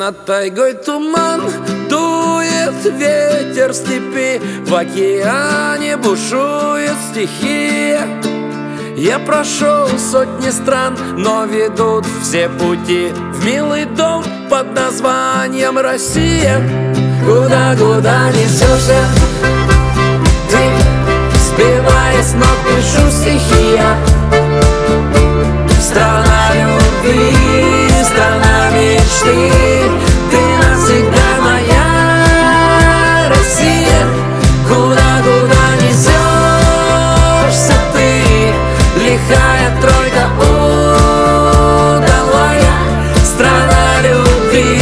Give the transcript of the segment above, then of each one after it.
Над тайгой туман, дует ветер в степи, в океане бушует стихия. Я прошел сотни стран, но ведут все пути в милый дом под названием Россия. Куда несешься ты, сбивая с ног, пишу стихи я. Страна любви, страна мечты, ты навсегда моя Россия. Куда несешься ты, лихая тройка удалая, страна любви.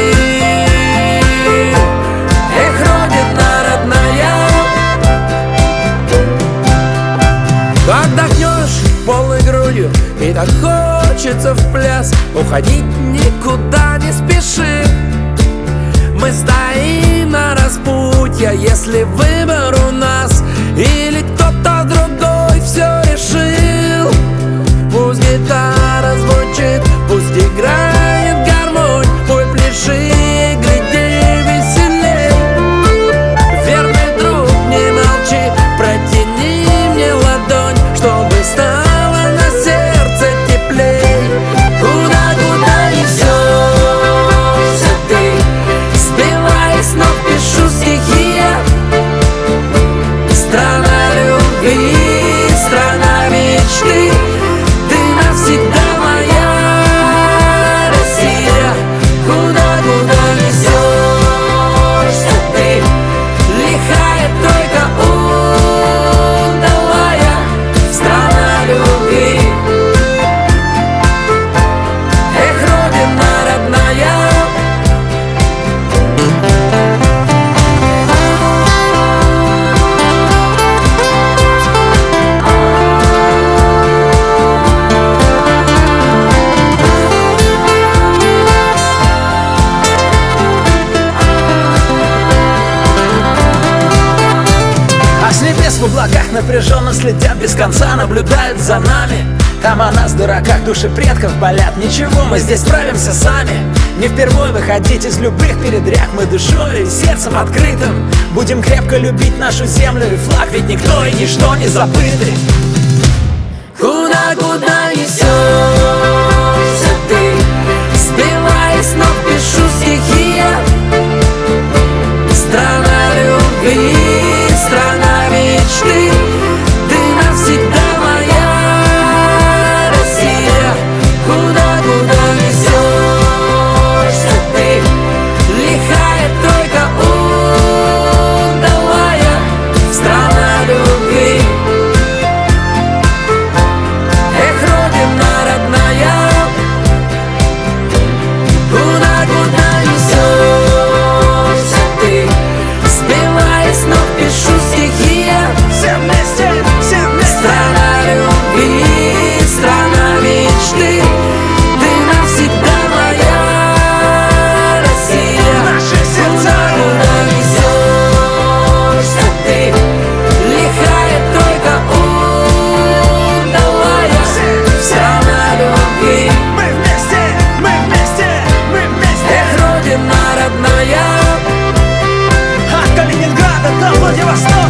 Эх, родина родная, как вдохнешь полной грудью и так хочется в пляс, уходить никуда не спеши. Мы стоим на распутье, если выбор у нас или кто-то другой все решил. Пусть гитара звучит, пусть играет гармонь, пой, пляши, гляди веселей. Верный друг, не молчи, протяни мне ладонь, чтобы стало на сердце теплей. Куда несешься ты, сбивая с ног, пишу стихи я. Страна любви, страна мечты, ты навсегда моя Россия. Куда несешься ты, лихая тройка удалая, страна любви. Эх, родина родная. А с небес в облаках напряженно следят, без конца наблюдают за нами. Там о нас, дураках, души предков болят. Ничего, мы здесь справимся сами. Не впервой выходить из любых передряг. Мы душой и сердцем открытым будем крепко любить нашу землю и флаг, ведь никто и ничто не забыты. Куда несешься ты, сбивая с ног, пишу стихи я. Страна любви, страна мечты, ты навсегда моя Россия. Куда несешься ты, лихая тройка удалая, страна любви. Эх, родина родная. Куда несешься ты, сбивая с ног, пишу стихи я. Все вместе, все вместе. Страна любви, страна мечты, ты навсегда моя Россия. Наши сердца. Куда несешься ты, лихая тройка удалая, страна любви. Мы вместе, мы вместе, мы вместе. Эх, родина родная. От Калининграда до Владивостока.